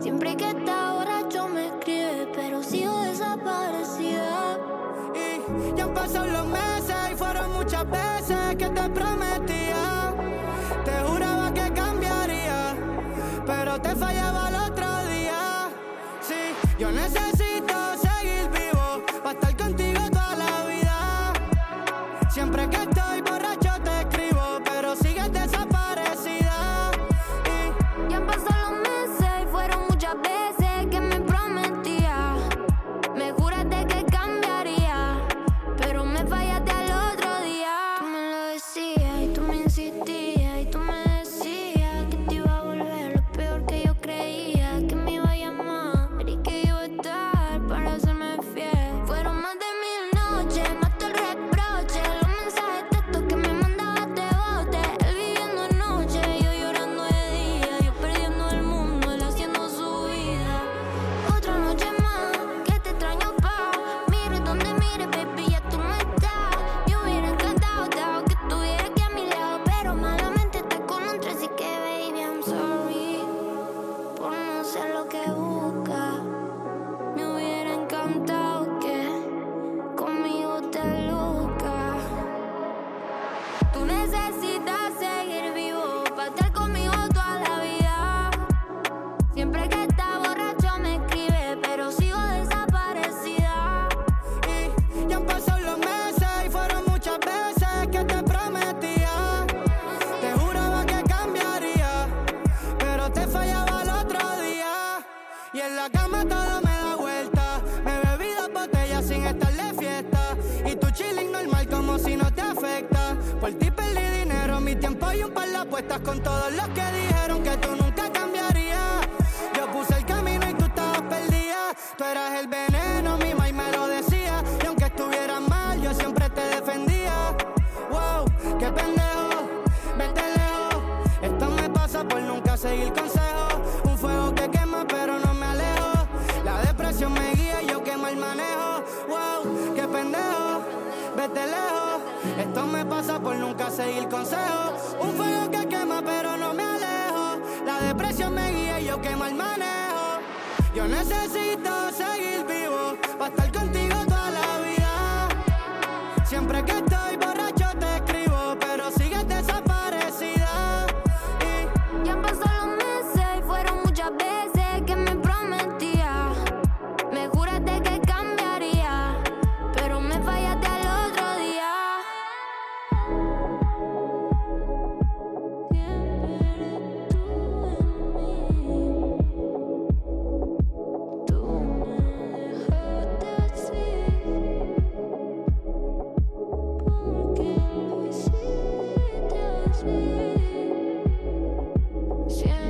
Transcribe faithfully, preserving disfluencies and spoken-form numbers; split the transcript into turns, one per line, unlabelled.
Siempre que está borracho me escribe, pero sigo desaparecida.
Y ya han pasado los meses y fueron muchas veces que te prometía. Te juraba que cambiaría, pero te fallaba el otro día. Sí, yo necesito seguir vivo para estar contigo toda la vida. Siempre que estoy borracho te escribo, pero sigues desaparecida.
Y ya han pasado los meses y fueron muchas veces que me prometía. Me juraste que cambiaría, pero me fallaste al otro día. Tú me lo decías y tú me insistías y tú me decías que te iba a volver lo peor que yo creía, que me iba a llamar y que iba a estar para hacerme fiel. Fueron más de mil noches, más todo el reproche, los mensajes de texto que me mandabas de bote. Él viviendo noche, yo llorando de día, yo perdiendo el mundo, él haciendo su vida. Otra noche más, que te extraño pa'. Mire donde mire, baby, ya tú no estás. Me hubiera encantado, dado que estuviera aquí a mi lado, pero malamente estás con otro, así que baby, I'm sorry por no ser lo que buscas. Me hubiera encantado que conmigo te luzcas. Tú necesitas seguir vivo para estar conmigo toda la vida. Siempre que está borracho me escribe, pero sigo desaparecida.
Y ya han pasado los meses y fueron muchas veces que te prometía. Te juraba que cambiaría, pero te fallaba el otro día. Y en la cama todo me da vuelta. Me bebí dos botellas sin estar de fiesta. Y tu chilling normal como si no te afecta. Por ti perdí dinero, mi tiempo y un par de apuestas con todos los que dijeron que tú nunca cambiarías. Yo puse el camino y tú estabas perdida. Tú eras el veneno, mi mai me lo decía. Y aunque estuvieras mal, yo siempre te defendía. Wow, qué pendejo, vete lejos. Esto me pasa por nunca seguir consejos. Un fuego que quema pero no me alejo. La depresión me guía y yo quemo el manejo. Wow, qué pendejo, vete lejos. Esto me pasa por nunca seguir consejos. Un fuego que quema pero no me alejo. La depresión me guía y yo quemo el manejo. Yo necesito seguir vivo para estar contigo toda la vida. Siempre que estoy borracho te escribo, pero sigues desaparecida. Y
Ya han pasado los meses y fueron muchas veces que me prometía. Me juraste que cambiaría, pero me fallaste al otro día. Siempre eres tú en mí. Tú me dejaste así, porque lo hiciste así. Siempre